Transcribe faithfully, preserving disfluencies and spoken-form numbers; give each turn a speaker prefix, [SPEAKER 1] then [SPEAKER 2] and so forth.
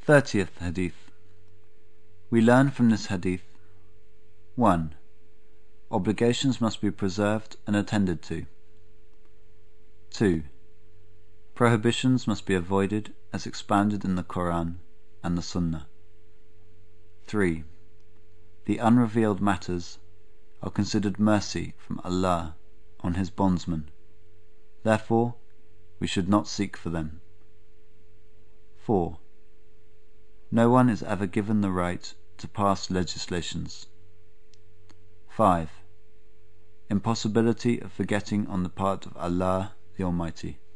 [SPEAKER 1] thirtieth Hadith. We learn from this Hadith: one. Obligations must be preserved and attended to. two. Prohibitions must be avoided as expounded in the Quran and the Sunnah. three. The unrevealed matters are considered mercy from Allah on His bondsmen, therefore we should not seek for them. four. No one is ever given the right to pass legislations. five. Impossibility of forgetting on the part of Allah the Almighty.